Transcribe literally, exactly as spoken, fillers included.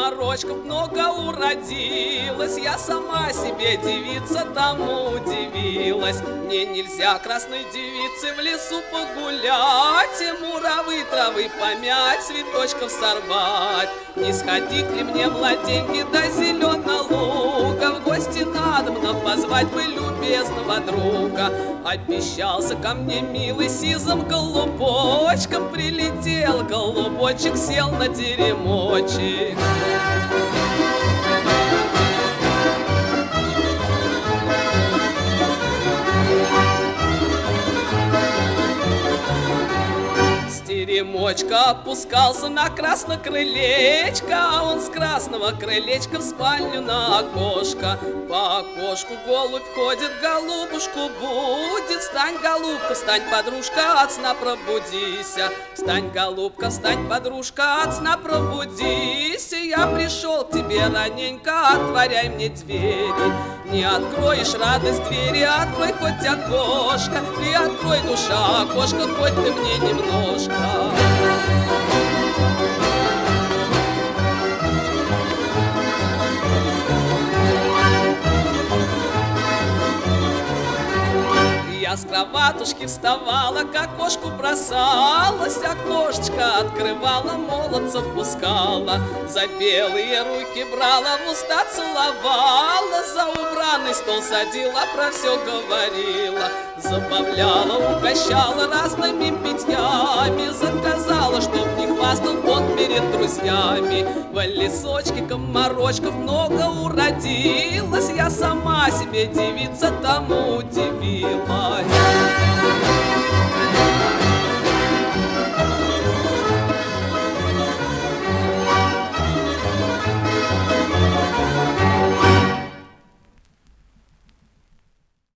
комарочков много уродилось. Я сама себе девица, тому удивилась. Мне нельзя красной девице в лесу погулять, и муравы травы помять, цветочков сорвать. Не сходить ли мне, младеньки, до зеленого луга? В гости надобно позвать бы любезного друга. Обещался ко мне милый сизым голубочком, прилетел голубочек, сел на теремочек. Теремочка опускался на красное крылечко, а он с красного крылечка в спальню на окошко. По окошку голубь ходит, голубушку будет. Встань, голубка, встань, подружка, от сна пробудися. Встань, голубка, встань, подружка, от сна пробудися. Я пришел к тебе раненько, отворяй мне двери. Не откроешь, радость, двери, открой хоть окошко. Ты открой, душа, окошко, хоть ты мне немножко. Я с кроватушки вставала, к окошку бросалась, окошечко открывала, молодцев пускала. За белые руки брала, в уста целовала, за убранный стол садила, про все говорила. Забавляла, угощала разными питьями, заказала, чтоб не хвастал он перед друзьями. В лесочке комарочков много уродилось, я сама себе девица, тому удивилась.